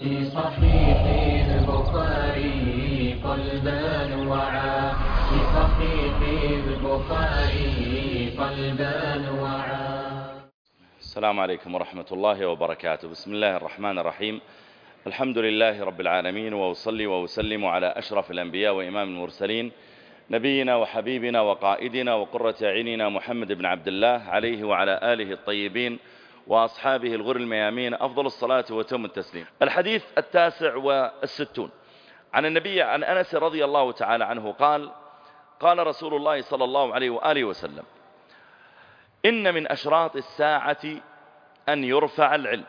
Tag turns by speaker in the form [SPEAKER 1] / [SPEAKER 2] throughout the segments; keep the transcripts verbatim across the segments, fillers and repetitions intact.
[SPEAKER 1] في صحيح البخاري قلبان وعا في صحيح البخاري قلبان وعا.
[SPEAKER 2] السلام عليكم ورحمة الله وبركاته. بسم الله الرحمن الرحيم. الحمد لله رب العالمين، وأصلي وأسلم على أشرف الأنبياء وإمام المرسلين، نبينا وحبيبنا وقائدنا وقرة أعيننا محمد بن عبد الله عليه وعلى آله الطيبين وأصحابه الغر الميامين أفضل الصلاة وتم التسليم. الحديث التاسع والستون عن النبي عن أنس رضي الله تعالى عنه قال: قال رسول الله صلى الله عليه وآله وسلم: إن من أشراط الساعة أن يرفع العلم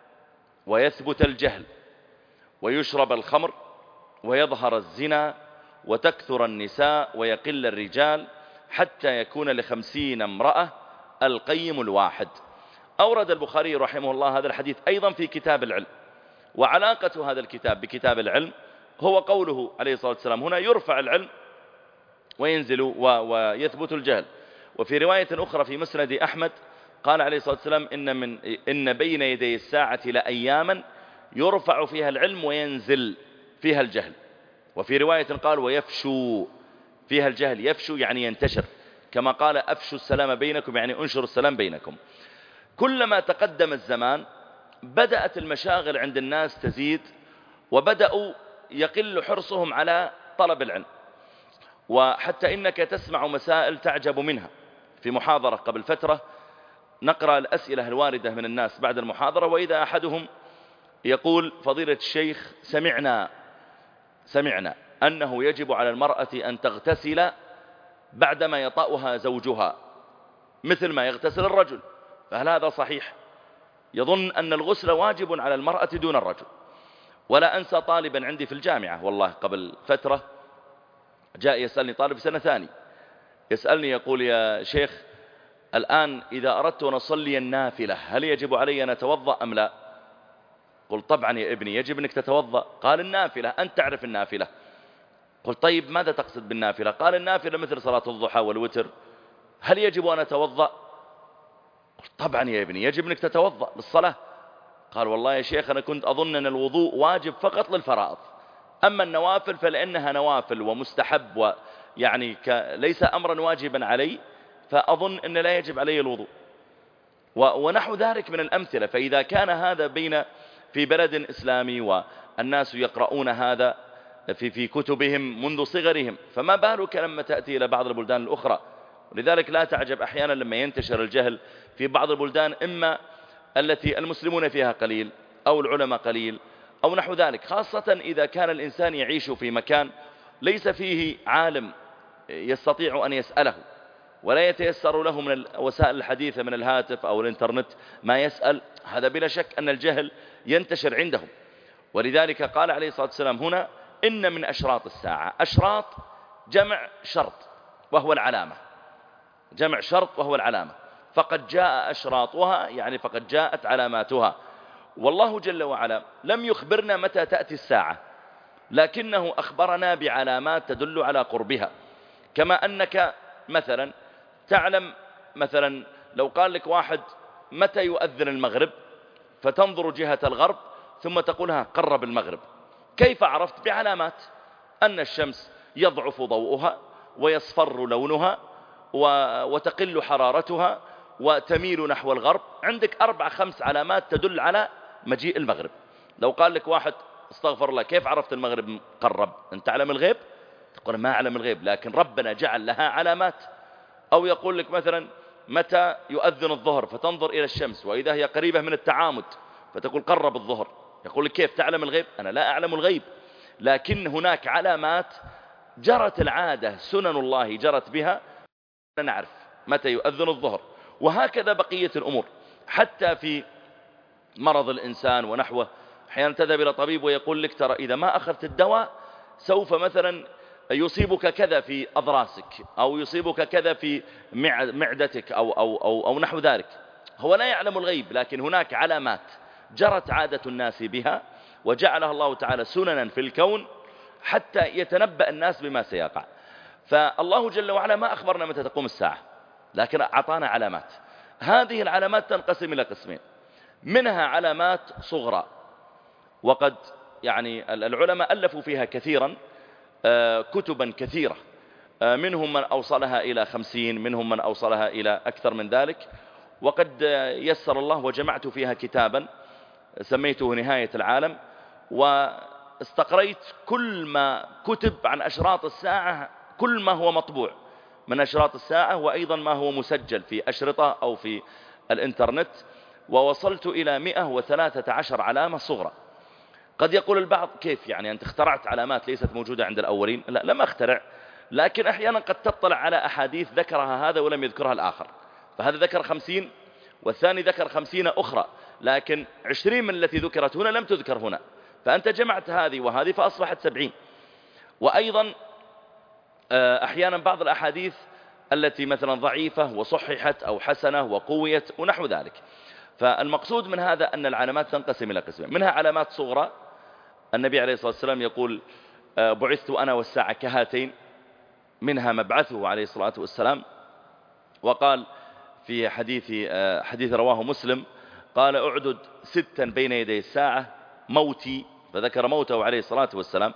[SPEAKER 2] ويثبت الجهل ويشرب الخمر ويظهر الزنا وتكثر النساء ويقل الرجال حتى يكون لخمسين امرأة القيم الواحد. أورد البخاري رحمه الله هذا الحديث أيضا في كتاب العلم، وعلاقة هذا الكتاب بكتاب العلم هو قوله عليه الصلاة والسلام هنا: يرفع العلم وينزل ويثبت الجهل. وفي رواية أخرى في مسند أحمد قال عليه الصلاة والسلام: إن, من إن بين يدي الساعة لأياما يرفع فيها العلم وينزل فيها الجهل. وفي رواية قال: ويفشو فيها الجهل. يفشو يعني ينتشر، كما قال: أفشوا السلام بينكم، يعني أنشروا السلام بينكم. كلما تقدم الزمان بدأت المشاغل عند الناس تزيد، وبدأوا يقل حرصهم على طلب العلم. وحتى إنك تسمع مسائل تعجب منها. في محاضرة قبل فترة نقرأ الأسئلة الواردة من الناس بعد المحاضرة، وإذا أحدهم يقول: فضيلة الشيخ، سمعنا سمعنا أنه يجب على المرأة أن تغتسل بعدما يطأها زوجها مثل ما يغتسل الرجل، فهل هذا صحيح؟ يظن أن الغسل واجب على المرأة دون الرجل. ولا أنسى طالبا عندي في الجامعة والله قبل فترة جاء يسألني طالب سنة ثاني، يسألني يقول: يا شيخ، الآن إذا أردت أن أصلي النافلة هل يجب علي أن أتوضأ أم لا؟ قلت: طبعا يا ابني يجب أنك تتوضأ. قال: النافلة أنت تعرف النافلة. قلت: طيب ماذا تقصد بالنافلة؟ قال: النافلة مثل صلاة الضحى والوتر، هل يجب أن أتوضأ؟ قلت: طبعا يا ابني يجب أنك تتوضأ للصلاة. قال: والله يا شيخ أنا كنت أظن أن الوضوء واجب فقط للفرائض، أما النوافل فلأنها نوافل ومستحب ويعني ليس أمرا واجبا علي، فأظن أن لا يجب علي الوضوء ونحو ذلك من الأمثلة. فإذا كان هذا بين في بلد إسلامي والناس يقرؤون هذا في في كتبهم منذ صغرهم، فما بالك لما تأتي إلى بعض البلدان الأخرى. ولذلك لا تعجب أحيانا لما ينتشر الجهل في بعض البلدان، إما التي المسلمون فيها قليل أو العلماء قليل أو نحو ذلك، خاصة إذا كان الإنسان يعيش في مكان ليس فيه عالم يستطيع أن يسأله، ولا يتيسر له من الوسائل الحديثة من الهاتف أو الإنترنت ما يسأل، هذا بلا شك أن الجهل ينتشر عندهم. ولذلك قال عليه الصلاة والسلام هنا: إن من أشراط الساعة. أشراط جمع شرط وهو العلامة، جمع شرط وهو العلامة، فقد جاء أشراطها يعني فقد جاءت علاماتها. والله جل وعلا لم يخبرنا متى تأتي الساعة، لكنه أخبرنا بعلامات تدل على قربها. كما أنك مثلا تعلم، مثلا لو قال لك واحد: متى يؤذن المغرب؟ فتنظر جهة الغرب ثم تقولها: قرب المغرب. كيف عرفت؟ بعلامات، أن الشمس يضعف ضوءها ويصفر لونها وتقل حرارتها وتميل نحو الغرب. عندك أربع خمس علامات تدل على مجيء المغرب. لو قال لك واحد: استغفر الله، كيف عرفت المغرب قرب؟ أنت تعلم الغيب؟ تقول: ما أعلم الغيب، لكن ربنا جعل لها علامات. أو يقول لك مثلا: متى يؤذن الظهر؟ فتنظر إلى الشمس وإذا هي قريبة من التعامد فتقول: قرب الظهر. يقول لك: كيف تعلم الغيب؟ أنا لا أعلم الغيب، لكن هناك علامات جرت العادة، سنن الله جرت بها، نعرف متى يؤذن الظهر. وهكذا بقية الأمور، حتى في مرض الإنسان ونحوه. أحيانا تذهب إلى طبيب ويقول لك: ترى إذا ما أخذت الدواء سوف مثلا يصيبك كذا في أضراسك، أو يصيبك كذا في معدتك أو, أو, أو, أو نحو ذلك. هو لا يعلم الغيب، لكن هناك علامات جرت عادة الناس بها وجعلها الله تعالى سننا في الكون حتى يتنبأ الناس بما سيقع. فالله جل وعلا ما أخبرنا متى تقوم الساعة، لكن أعطانا علامات. هذه العلامات تنقسم إلى قسمين: منها علامات صغرى وقد يعني العلماء ألفوا فيها كثيرا كتبا كثيرة، منهم من أوصلها إلى خمسين، منهم من أوصلها إلى أكثر من ذلك، وقد يسر الله وجمعت فيها كتابا سميته نهاية العالم، واستقريت كل ما كتب عن أشراط الساعة، كل ما هو مطبوع من أشراط الساعة، وأيضا ما هو مسجل في أشرطة أو في الإنترنت، ووصلت إلى مئة وثلاثة عشر علامة صغرى. قد يقول البعض كيف يعني أنت اخترعت علامات ليست موجودة عند الأولين؟ لا، لم أخترع، لكن أحيانا قد تطلع على أحاديث ذكرها هذا ولم يذكرها الآخر، فهذا ذكر خمسين والثاني ذكر خمسين أخرى، لكن عشرين من التي ذكرت هنا لم تذكر هنا، فأنت جمعت هذه وهذه فأصبحت سبعين. وأيضا أحيانا بعض الأحاديث التي مثلا ضعيفة وصححت أو حسنة وقويت ونحو ذلك. فالمقصود من هذا أن العلامات تنقسم إلى قسمين، منها علامات صغرى. النبي عليه الصلاة والسلام يقول بعثت أنا والساعة كهاتين، منها مبعثه عليه الصلاة والسلام، وقال في حديث حديث رواه مسلم قال أعدد ستا بين يدي الساعة موتي، فذكر موته عليه الصلاة والسلام.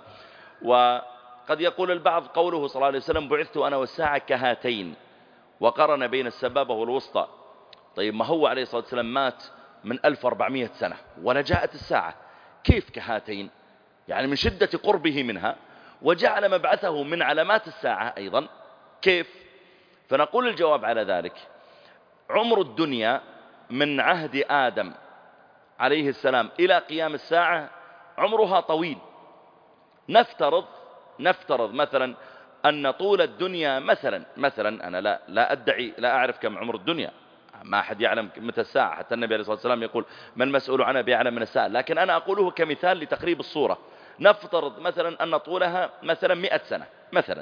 [SPEAKER 2] وقد يقول البعض قوله صلى الله عليه وسلم بعثت أنا والساعة كهاتين، وقرن بين السبابة والوسطى. طيب ما هو عليه الصلاة والسلام مات من ألف وأربعمائة سنة ولا جاءت الساعة، كيف كهاتين؟ يعني من شدة قربه منها، وجعل مبعثه من علامات الساعة أيضا، كيف؟ فنقول الجواب على ذلك عمر الدنيا من عهد آدم عليه السلام إلى قيام الساعة عمرها طويل. نفترض نفترض مثلا أن طول الدنيا مثلا مثلا أنا لا لا أدعي لا أعرف كم عمر الدنيا، ما أحد يعلم متى الساعة، حتى النبي عليه الصلاة والسلام يقول من المسؤول عنها بيعلم من الساعة، لكن أنا أقوله كمثال لتقريب الصورة. نفترض مثلا أن طولها مثلا مئة سنة مثلا،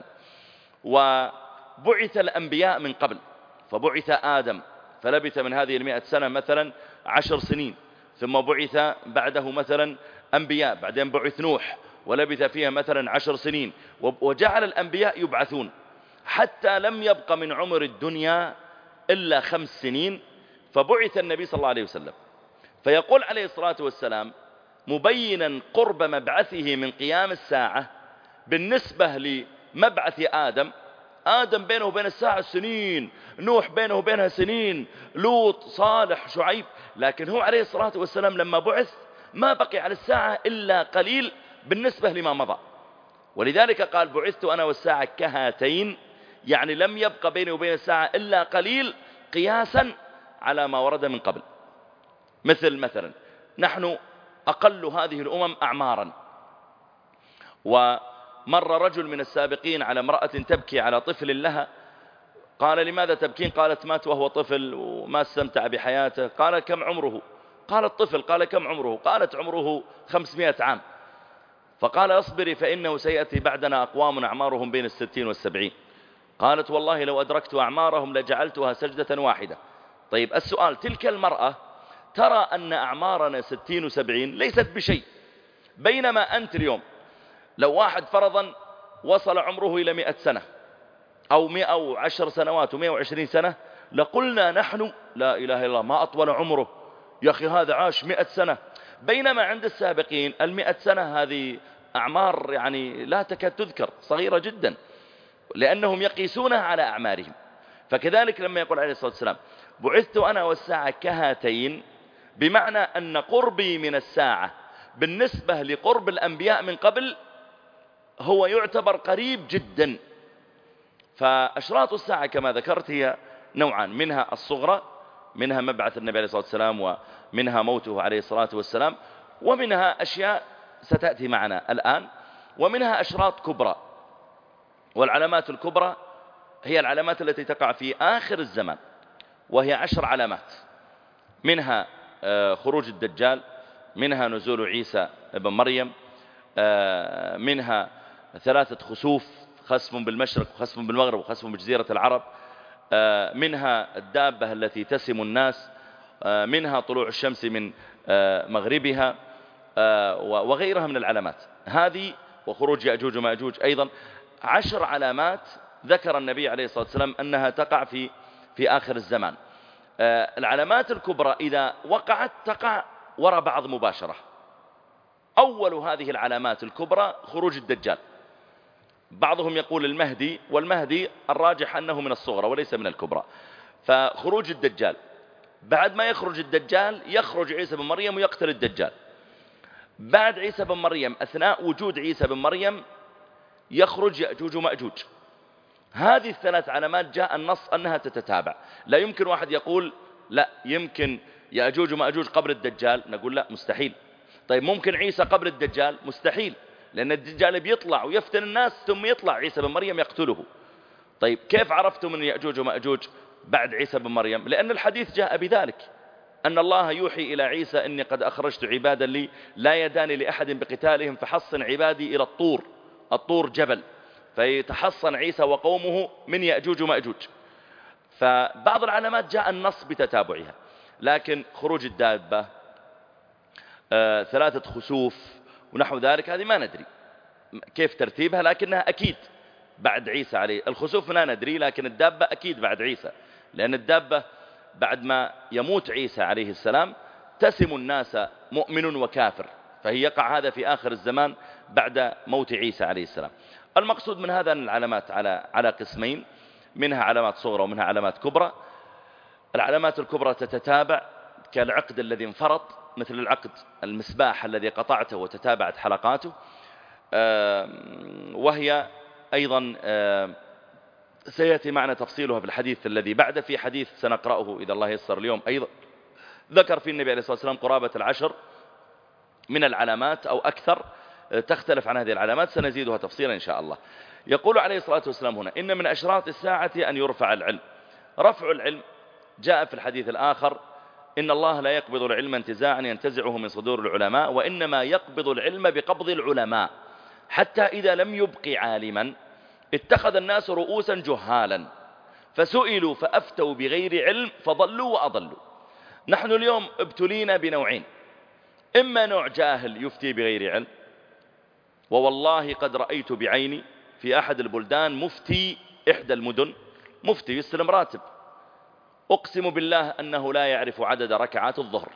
[SPEAKER 2] وبعث الأنبياء من قبل، فبعث آدم فلبث من هذه المئة سنة مثلا عشر سنين، ثم بعث بعده مثلا أنبياء، بعدين بعث نوح ولبث فيها مثلا عشر سنين، وجعل الأنبياء يبعثون حتى لم يبق من عمر الدنيا إلا خمس سنين، فبعث النبي صلى الله عليه وسلم. فيقول عليه الصلاة والسلام مبينا قرب مبعثه من قيام الساعة بالنسبة لمبعث آدم. آدم بينه وبين الساعة سنين، نوح بينه وبينها سنين، لوط، صالح، شعيب، لكن هو عليه الصلاة والسلام لما بعث ما بقي على الساعة إلا قليل بالنسبة لما مضى، ولذلك قال بعثت أنا والساعة كهاتين، يعني لم يبقى بيني وبين الساعة إلا قليل قياسا على ما ورد من قبل. مثل مثلا نحن أقل هذه الأمم أعمارا، ومر رجل من السابقين على امرأة تبكي على طفل لها، قال لماذا تبكين؟ قالت مات وهو طفل وما استمتع بحياته. قال كم عمره؟ قال الطفل. قال كم عمره؟ قالت عمره خمسمائة عام. فقال اصبري فإنه سيأتي بعدنا أقوام أعمارهم بين الستين والسبعين. قالت والله لو أدركت أعمارهم لجعلتها سجدة واحدة. طيب السؤال، تلك المرأة ترى أن أعمارنا ستين وسبعين ليست بشيء، بينما أنت اليوم لو واحد فرضا وصل عمره إلى مئة سنة أو مئة وعشر سنوات ومئة وعشرين سنة لقلنا نحن لا إله إلا الله ما أطول عمره، يا أخي هذا عاش مئة سنة. بينما عند السابقين المئة سنة هذه أعمار يعني لا تكاد تذكر، صغيرة جدا، لأنهم يقيسونها على أعمارهم. فكذلك لما يقول عليه الصلاة والسلام بعثت أنا والساعة كهاتين، بمعنى أن قربي من الساعة بالنسبة لقرب الأنبياء من قبل هو يعتبر قريب جدا. فأشراط الساعة كما ذكرت هي نوعان، منها الصغرى، منها مبعث النبي عليه الصلاة والسلام ومنها موته عليه الصلاة والسلام، ومنها أشياء ستأتي معنا الآن، ومنها أشراط كبرى. والعلامات الكبرى هي العلامات التي تقع في آخر الزمان، وهي عشر علامات، منها خروج الدجال، منها نزول عيسى ابن مريم، منها ثلاثة خسوف، خسف بالمشرق وخسف بالمغرب وخسف بجزيرة العرب، منها الدابة التي تسم الناس، منها طلوع الشمس من مغربها، وغيرها من العلامات هذه، وخروج يأجوج ومأجوج أيضا. عشر علامات ذكر النبي عليه الصلاة والسلام أنها تقع في في آخر الزمان. العلامات الكبرى إذا وقعت تقع وراء بعض مباشرة، أول هذه العلامات الكبرى خروج الدجال. بعضهم يقول المهدي، والمهدي الراجح أنه من الصغرى وليس من الكبرى. فخروج الدجال، بعد ما يخرج الدجال يخرج عيسى بن مريم ويقتل الدجال. بعد عيسى بن مريم، أثناء وجود عيسى بن مريم، يخرج يأجوج ومأجوج. هذه الثلاث علامات جاء النص أنها تتتابع. لا يمكن واحد يقول لا يمكن يأجوج ومأجوج قبل الدجال، نقول لا، مستحيل. طيب ممكن عيسى قبل الدجال؟ مستحيل، لأن الدجال بيطلع ويفتن الناس ثم يطلع عيسى بن مريم يقتله. طيب كيف عرفتم من يأجوج ومأجوج بعد عيسى بن مريم؟ لأن الحديث جاء بذلك، أن الله يوحي إلى عيسى إني قد أخرجت عبادا لي لا يدان لأحد بقتالهم فحصن عبادي إلى الطور. الطور جبل، فيتحصن عيسى وقومه من يأجوج ومأجوج. فبعض العلامات جاء النص بتتابعها، لكن خروج الدابة، آه، ثلاثة خسوف ونحو ذلك، هذه ما ندري كيف ترتيبها، لكنها أكيد بعد عيسى عليه. الخسوف لا ندري، لكن الدابة أكيد بعد عيسى، لأن الدابة بعد ما يموت عيسى عليه السلام تسم الناس مؤمن وكافر، فهي يقع هذا في آخر الزمان بعد موت عيسى عليه السلام. المقصود من هذا أن العلامات على على قسمين، منها علامات صغرى ومنها علامات كبرى. العلامات الكبرى تتتابع كالعقد الذي انفرط، مثل العقد المسباح الذي قطعته وتتابعت حلقاته، وهي أيضا سيأتي معنا تفصيلها في الحديث الذي بعد، في حديث سنقرأه إذا الله يسر اليوم أيضا، ذكر في النبي عليه الصلاة والسلام قرابة العشر من العلامات أو أكثر تختلف عن هذه العلامات، سنزيدها تفصيلا إن شاء الله. يقول عليه الصلاة والسلام هنا: إن من أشراط الساعة أن يرفع العلم. رفع العلم جاء في الحديث الآخر: إن الله لا يقبض العلم انتزاعا ينتزعه من صدور العلماء، وإنما يقبض العلم بقبض العلماء، حتى إذا لم يبق عالما اتخذ الناس رؤوسا جهالا فسئلوا فأفتوا بغير علم فضلوا وأضلوا. نحن اليوم ابتلينا بنوعين: إما نوع جاهل يفتي بغير علم، ووالله قد رأيت بعيني في أحد البلدان مفتي إحدى المدن، مفتي يستلم راتب، أقسم بالله أنه لا يعرف عدد ركعات الظهر،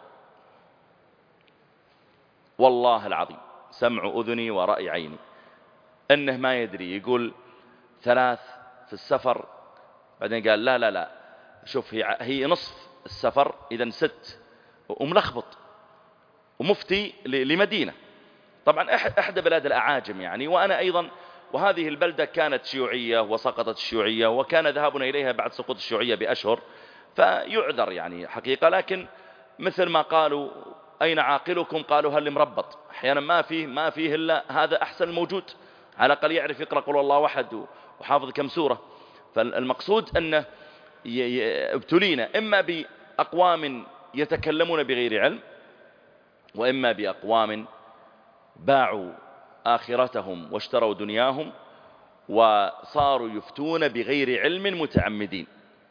[SPEAKER 2] والله العظيم، سمع أذني ورأي عيني، أنه ما يدري. يقول ثلاث في السفر، بعدين قال لا لا لا شوف هي, هي نصف السفر إذن ست، وملخبط، ومفتي لمدينة طبعا أحد بلاد الأعاجم يعني، وأنا أيضا، وهذه البلدة كانت شيوعية وسقطت الشيوعية، وكان ذهابنا إليها بعد سقوط الشيوعية بأشهر، فيعذر يعني حقيقة. لكن مثل ما قالوا أين عاقلكم؟ قالوا هل مربط. أحيانا ما فيه ما فيه إلا هذا أحسن الموجود، على الأقل يعرف يقرأ قل الله واحد وحافظ كم سورة. فالمقصود أنه ابتلينا إما بأقوام يتكلمون بغير علم، وإما بأقوام باعوا آخرتهم واشتروا دنياهم وصاروا يفتون بغير علم متعمدين،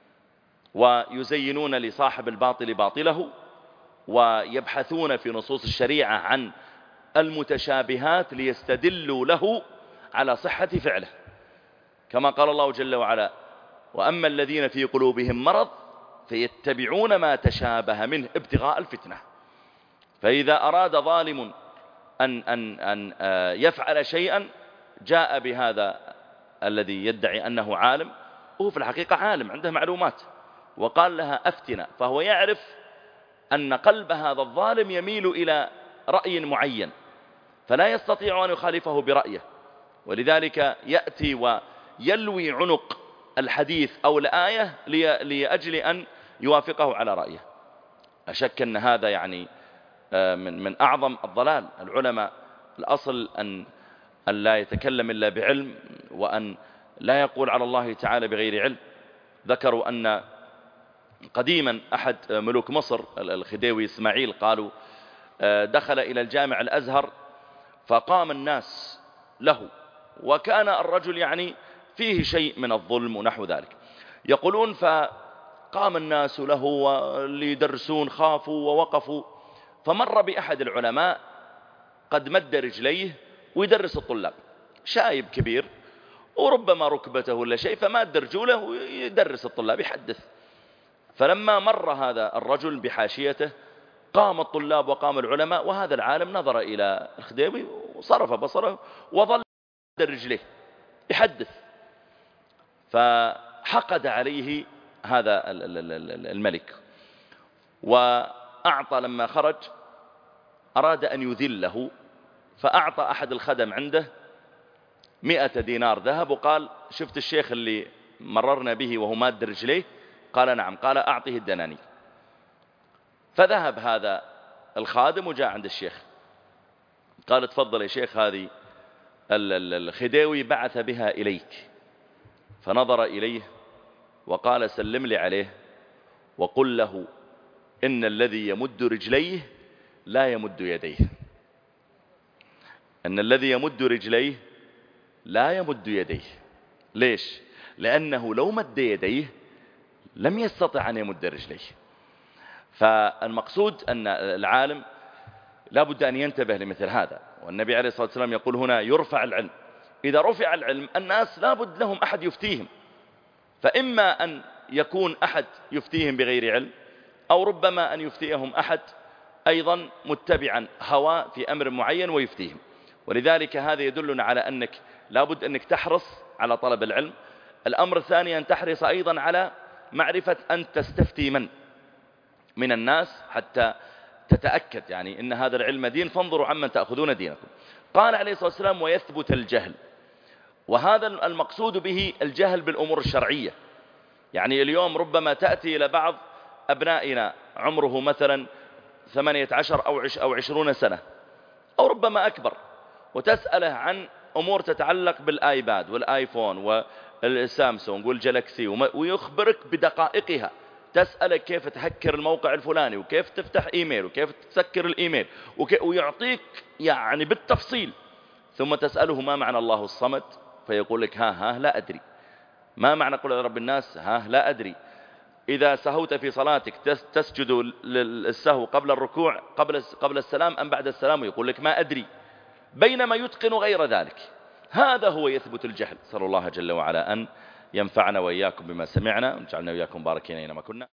[SPEAKER 2] ويزينون لصاحب الباطل باطله، ويبحثون في نصوص الشريعة عن المتشابهات ليستدلوا له على صحة فعله، كما قال الله جل وعلا: وأما الذين في قلوبهم مرض فيتبعون ما تشابه منه ابتغاء الفتنة. فإذا أراد ظالم أن, أن, أن يفعل شيئا جاء بهذا الذي يدعي أنه عالم، وهو في الحقيقة عالم عنده معلومات، وقال لها أفتنا، فهو يعرف أن قلب هذا الظالم يميل إلى رأي معين، فلا يستطيع أن يخالفه برأيه، ولذلك يأتي ويلوي عنق الحديث أو الآية لأجل أن يوافقه على رأيه. أشك أن هذا يعني من من أعظم الضلال. العلماء الأصل أن أن لا يتكلم إلا بعلم، وأن لا يقول على الله تعالى بغير علم. ذكروا أن قديما أحد ملوك مصر الخديوي إسماعيل قالوا دخل إلى الجامع الأزهر فقام الناس له، وكان الرجل يعني فيه شيء من الظلم ونحو ذلك. يقولون فقام الناس له واللي يدرسون خافوا ووقفوا، فمر بأحد العلماء قد مد رجليه ويدرس الطلاب، شايب كبير وربما ركبته ولا شيء، فماد رجوله ويدرس الطلاب يحدث. فلما مر هذا الرجل بحاشيته قام الطلاب وقام العلماء، وهذا العالم نظر إلى الخديوي وصرف بصره وظل رجليه يحدث. فحقد عليه هذا الملك، وأعطى لما خرج أراد أن يذله، فأعطى أحد الخدم عنده مئة دينار ذهب وقال: شفت الشيخ اللي مررنا به وهو ماد رجليه؟ قال: نعم. قال: أعطيه الدنانير. فذهب هذا الخادم وجاء عند الشيخ، قال: تفضل يا شيخ، هذه الخديوي بعث بها إليك. فنظر إليه وقال: سلم لي عليه وقل له إن الذي يمد رجليه لا يمد يديه. أن الذي يمد رجليه لا يمد يديه. ليش؟ لأنه لو مد يديه لم يستطع أن يمد رجليه. فالمقصود أن العالم لا بد أن ينتبه لمثل هذا. والنبي عليه الصلاة والسلام يقول هنا: يرفع العلم. إذا رفع العلم الناس لا بد لهم أحد يفتيهم، فإما أن يكون أحد يفتيهم بغير علم، أو ربما أن يفتيهم أحد أيضا متبعا هوى في أمر معين ويفتيهم. ولذلك هذا يدلنا على أنك لا بد أنك تحرص على طلب العلم. الأمر الثاني أن تحرص أيضا على معرفة أن تستفتي من من الناس حتى تتأكد يعني إن هذا العلم دين، فانظروا عمن تأخذون دينكم. قال عليه الصلاة والسلام: ويثبت الجهل. وهذا المقصود به الجهل بالأمور الشرعية. يعني اليوم ربما تأتي إلى بعض أبنائنا عمره مثلا ثمانية عشر أو أو عشرون سنة أو ربما أكبر، وتسأله عن أمور تتعلق بالآيباد والآيفون والسامسونج والجلاكسي، ويخبرك بدقائقها. تسألك كيف تهكر الموقع الفلاني، وكيف تفتح إيميل، وكيف تسكر الإيميل، ويعطيك يعني بالتفصيل. ثم تسأله: ما معنى الله الصمد؟ فيقول لك: ها ها لا أدري. ما معنى قل يا رب الناس؟ ها لا أدري. إذا سهوت في صلاتك تسجد للسهو قبل الركوع قبل قبل السلام أم بعد السلام؟ يقول لك: ما أدري. بينما يتقن غير ذلك. هذا هو يثبت الجهل. صلى الله جل وعلا أن ينفعنا وإياكم بما سمعنا، ونجعلنا وإياكم باركين أينما كنا.